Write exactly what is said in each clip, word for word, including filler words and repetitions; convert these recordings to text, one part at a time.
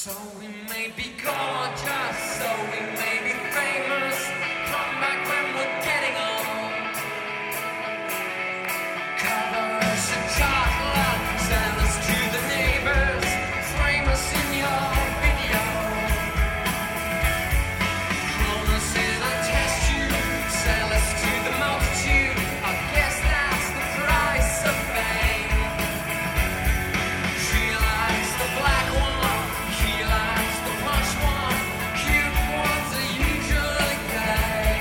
So we may be gorgeous, so we may be famous. Come back when we're getting old. Cover us in chocolate, sell us to the neighbors, frame us in your video. Clone us in a test tube, sell us to the multitude. I guess that's the price of fame. She likes the black one, he likes the plush one. Cute ones are usually gay.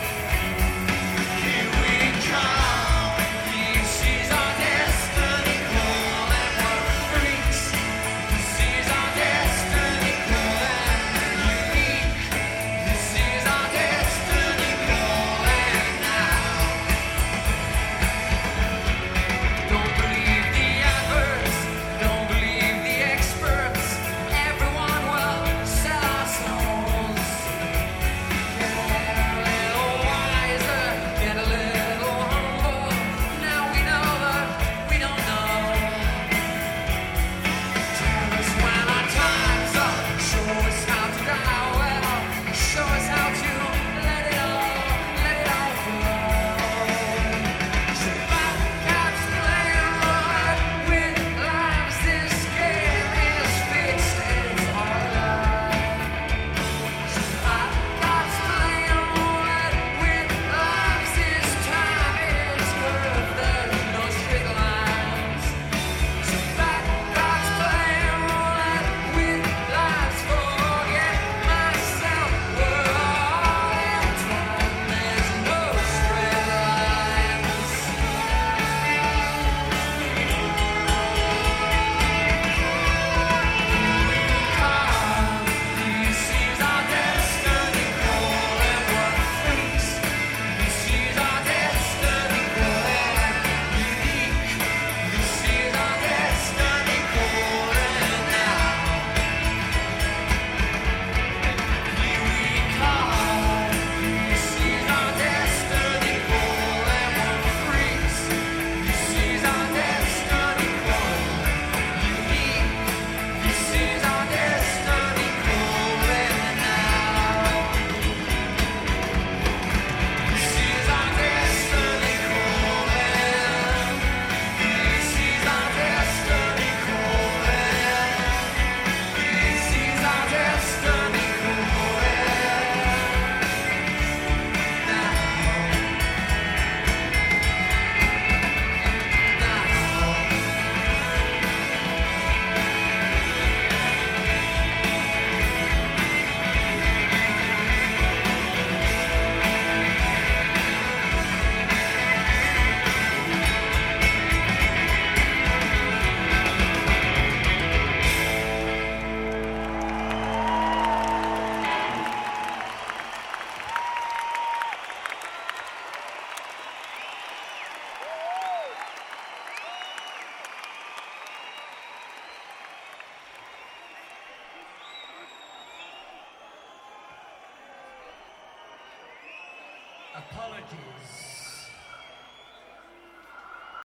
Here we come, this is our destiny, cool and we're freaks. This is our destiny, cool and unique. This is our destiny, cool and now. Don't believe the adverts, don't believe the experts. Everyone will sell our souls. Get a little wiser, get a little humble. Now we know that we don't know. Tell us when our time's up, show us how to die well, show us how to let it all, let it all flow. So bad cats play a ride with lives. This game is fixed, it's our life. So bad cats play a ride with lives. This time is curved, there's no straight lines. So bad cats play a ride with lives. Forget myself, we're all entwined. There's no straight lines. Come, this is our destiny, cool and we're freaks. This is our destiny, cool and unique. This is our destiny, cool and now. Here we come, this is our destiny, cool and we're freaks. This is our destiny, cool and unique. This is our destiny, cool and now. This is our destiny, cool and this is our destiny, cool and this is our destiny, cool Apologies.